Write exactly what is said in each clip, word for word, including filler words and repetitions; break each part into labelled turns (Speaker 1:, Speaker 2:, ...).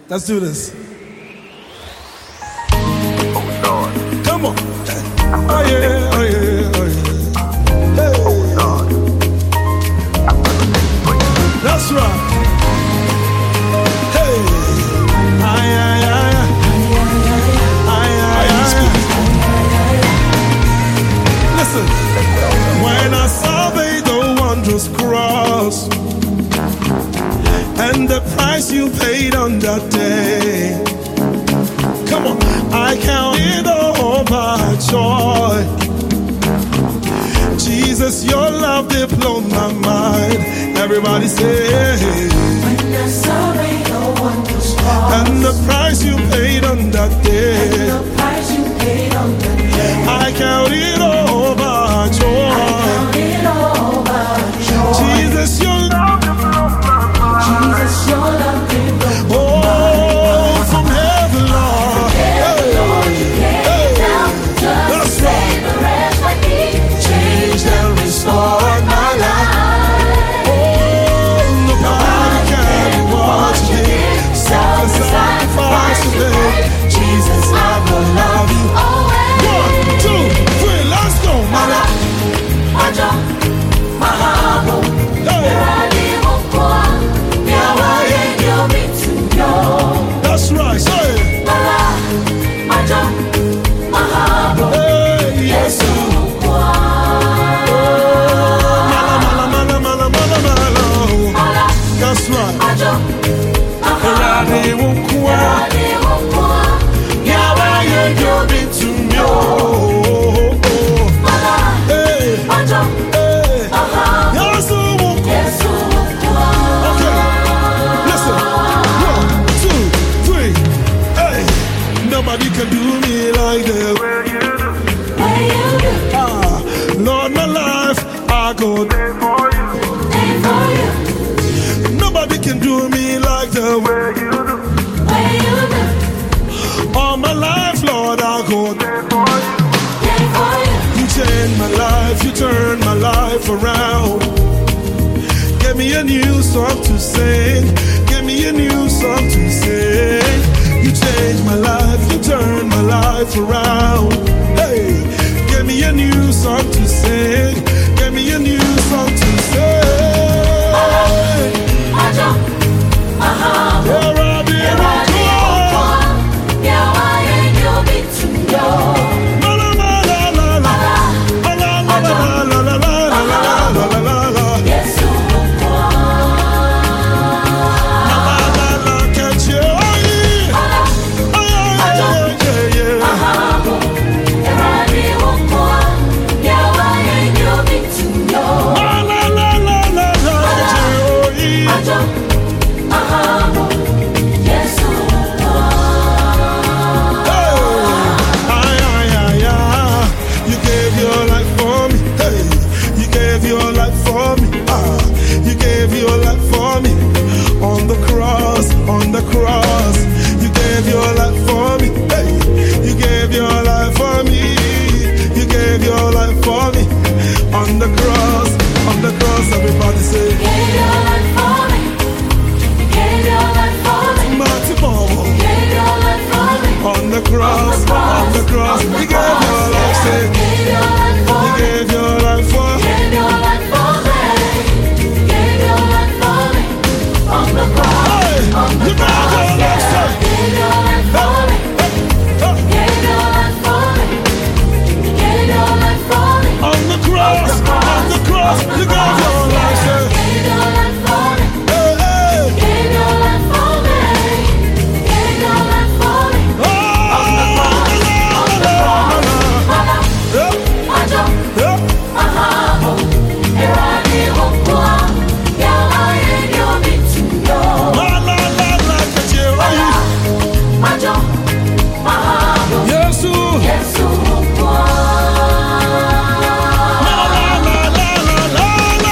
Speaker 1: Let's do this. Come on. Oh yeah, oh yeah, oh yeah. Hey. That's right. Hey. Aye, aye, aye. Aye, aye, aye. Listen. When I surveyed the wondrous cross and the price you paid on that day, come on, I count it all my joy. Jesus, your love did blow my mind. Everybody say,
Speaker 2: when I surveyed the wondrous cross
Speaker 1: and the price you paid on that day,
Speaker 2: and the price you paid on that day,
Speaker 1: I count it all my joy.
Speaker 2: I count it all my joy.
Speaker 1: Jesus, your love did blow my mind.
Speaker 2: Jesus, your love did blow my
Speaker 1: Oh,
Speaker 2: mind.
Speaker 1: from heaven, Lord.
Speaker 2: Heaven, Lord, you came
Speaker 1: Hey.
Speaker 2: down just to
Speaker 1: That's
Speaker 2: save a wretch like me. Changed and restored my life.
Speaker 1: Oh, nobody can watch me. Self-sacrifice today.
Speaker 2: Jesus, I will love you always.
Speaker 1: One, two, three, let's go, mama.
Speaker 2: Majo, mahabo,
Speaker 1: Hey,
Speaker 2: eradi mokwa, miawaye nyomi tunyo.
Speaker 1: that's right, say it.
Speaker 2: Mala, majo, mahabo,
Speaker 1: Hey, yes.
Speaker 2: Yesu mokwa.
Speaker 1: Mala, mala, mala, mala, mala, mala.
Speaker 2: Mala,
Speaker 1: That's right.
Speaker 2: majo, mahabo,
Speaker 1: Eradi wukwa,
Speaker 2: eradi mokwa, miawaye nyomi tunyo. Mala,
Speaker 1: hey,
Speaker 2: majo,
Speaker 1: hey.
Speaker 2: mahabo,
Speaker 1: Yes, wukwa.
Speaker 2: Yesu mokwa.
Speaker 1: Okay, listen. One, two, three. Hey, nobody can do me like that.
Speaker 2: Where you do,
Speaker 1: Ah, Lord, my life, I go there for you.
Speaker 2: pay for you.
Speaker 1: Nobody can do me like the way you do.
Speaker 2: Where you do,
Speaker 1: All my life, Lord, I go there for you.
Speaker 2: pay for you.
Speaker 1: You changed my life, you turned my life around. Give me a new song to sing. Give me a new song to sing. You changed my life, you turned my life around. Hey, give me a new song to sing. Give me a new song to sing.
Speaker 2: Majo, mahabo,
Speaker 1: Here I be,
Speaker 2: eradi mokwa, miawaye nyomi tunyo.
Speaker 1: la la la la la la.
Speaker 2: Mala,
Speaker 1: La la la la la la la la la la la la.
Speaker 2: Yesu mokwa.
Speaker 1: La la la, catch you.
Speaker 2: Mala, mahabo, eradi mokwa, miawaye nyomi tunyo. Majo, mahabo, Yesu mokwa.
Speaker 1: You gave your life for me. Hey, you gave your life for me. Ah, you gave your life for me on the cross, on the cross. You gave your life for me. Hey, you gave your life for me. You gave your life for me on the cross, on the cross. Everybody say,
Speaker 2: Gave your life for me. You gave your life for me.
Speaker 1: Mighty Power.
Speaker 2: Gave your life for me.
Speaker 1: On the cross, on the cross, you gave your life, say,
Speaker 2: Gave your life for
Speaker 1: you
Speaker 2: me.
Speaker 1: gave your life for,
Speaker 2: Gave your life for me. Gave your life for me. On the cross.
Speaker 1: hey,
Speaker 2: On the
Speaker 1: you gave your
Speaker 2: cross.
Speaker 1: life, say,
Speaker 2: Gave your life for me.
Speaker 1: hey,
Speaker 2: Gave your life for me. Gave your life for me.
Speaker 1: on the cross, on the cross, you gave your life, say,
Speaker 2: Gave your life for me.
Speaker 1: hey, hey,
Speaker 2: Gave your life for me. Gave your life for me.
Speaker 1: oh, la, la, la, la, la,
Speaker 2: Mala,
Speaker 1: yeah,
Speaker 2: majo,
Speaker 1: yeah,
Speaker 2: mahabo, eradi mokwa, miawaye nyomi tunyo.
Speaker 1: la, la, la, la, catch you,
Speaker 2: Mala, majo, mahabo,
Speaker 1: Yesu,
Speaker 2: Yesu mokwa.
Speaker 1: la, la, la, la, la, la,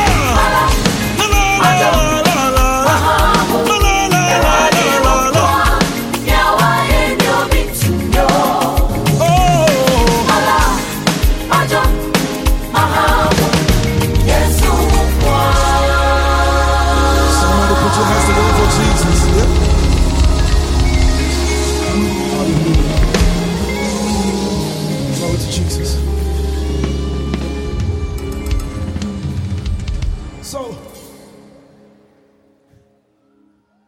Speaker 1: So